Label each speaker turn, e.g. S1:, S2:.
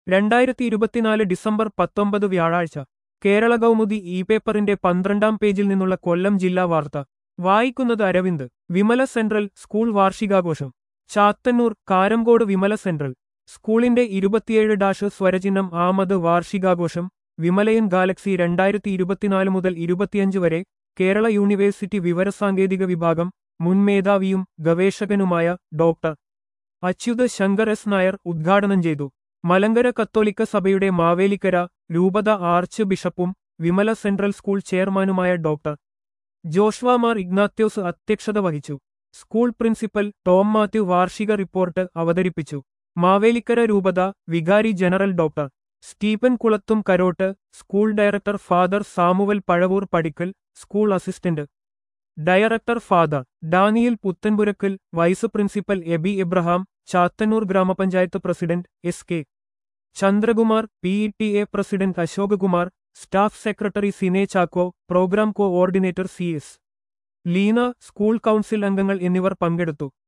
S1: 2024 December 19 വ്യാഴാഴ്ച കേരള കൗമുദി പേപ്പറിന്റെ 12-ാം പേജിൽ നിന്നുള്ള കൊല്ലം ജില്ലാ വാർത്ത വായിക്കുന്നത് അരവിന്ദ്. വിമല സെൻട്രൽ സ്കൂൾ വാർഷികാഘോഷം. ചാത്തന്നൂർ കാരംകോട് വിമല സെൻട്രൽ സ്കൂളിന്റെ 27 സ്വരചിഹ്നം ആമത് വാർഷികാഘോഷം വിമലയൻ ഗാലക്സി 2024 മുതൽ 25 വരെ കേരള യൂണിവേഴ്സിറ്റി വിവരസാങ്കേതിക വിഭാഗം മുൻ മേധാവിയും ഗവേഷകനുമായ ഡോക്ടർ അച്യുത് ശങ്കർ എസ് നായർ ഉദ്ഘാടനം ചെയ്തു. മലങ്കര കത്തോലിക്ക സഭയുടെ മാവേലിക്കര രൂപത ആർച്ച് ബിഷപ്പും വിമല സെൻട്രൽ സ്കൂൾ ചെയർമാനുമായ ഡോക്ടർ ജോഷ്വ മാർ ഇഗ്നാത്യോസ് അധ്യക്ഷത വഹിച്ചു. സ്കൂൾ പ്രിൻസിപ്പൽ ടോം മാത്യു വാർഷിക റിപ്പോർട്ട് അവതരിപ്പിച്ചു. മാവേലിക്കര രൂപത വികാരി general doctor Stephen Kulathum Karott, school director father Samuel Pazhavoor Padickal, school assistant director father Daniel Puthenpurackal, vice principal Abi Abraham, Chathannoor ഗ്രാമപഞ്ചായത്ത് president S K Chandrakumar, PTA president Ashok Kumar, staff secretary Sine Chacko, programme coordinator CS Leena, school council അംഗങ്ങൾ എന്നിവർ പങ്കെടുത്തു.